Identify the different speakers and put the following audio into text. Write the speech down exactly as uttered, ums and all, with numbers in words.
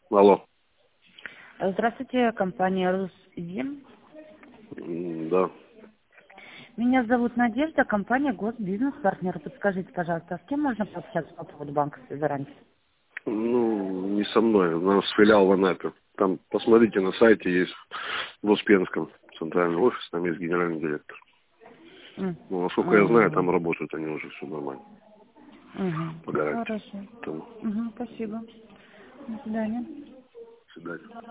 Speaker 1: Алло.
Speaker 2: Здравствуйте, компания «Русзим».
Speaker 1: М, Да.
Speaker 2: Меня зовут Надежда, компания «Госбизнес-партнер». Подскажите, пожалуйста, с кем можно пообщаться по поводу банковской гарантии?
Speaker 1: Ну, не со мной. У нас филиал в Анапе. Там, посмотрите, на сайте есть в Успенском центральный офис, там есть генеральный директор.
Speaker 2: М,
Speaker 1: Ну, насколько я знаю,
Speaker 2: мгм,
Speaker 1: там работают они уже, все нормально.
Speaker 2: мгм.
Speaker 1: По гарантии.
Speaker 2: Хорошо.
Speaker 1: Там,
Speaker 2: Мгм, спасибо. До свидания.
Speaker 1: до свидания.